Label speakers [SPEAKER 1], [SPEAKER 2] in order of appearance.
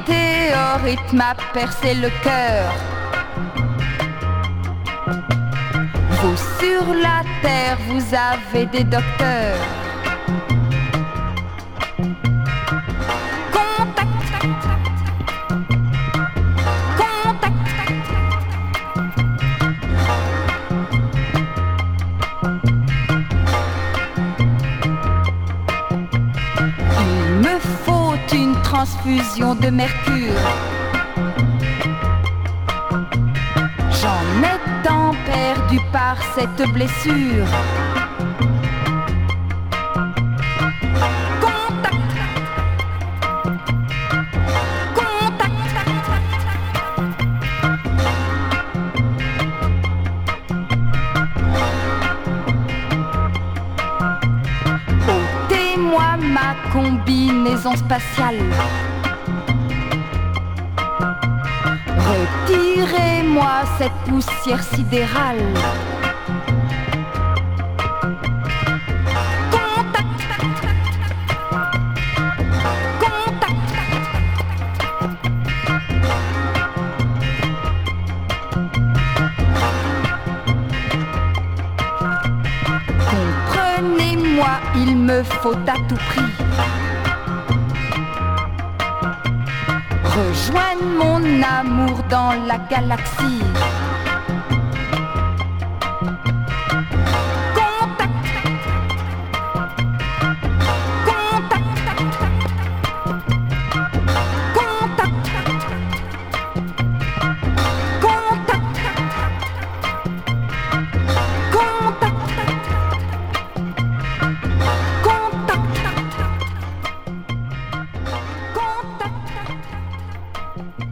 [SPEAKER 1] météorite m'a percé le cœur. Vous sur la terre, vous avez des docteurs. Transfusion de mercure. J'en ai tant perdu par cette blessure. Contact. Contact. Ôtez-moi ma combinaison spatiale. Retirez-moi cette poussière sidérale. Contact. Contact. Comprenez-moi, il me faut à tout prix rejoigne mon amour dans la galaxie. Contact. Contact. Contact. Contact. Contact. Contact.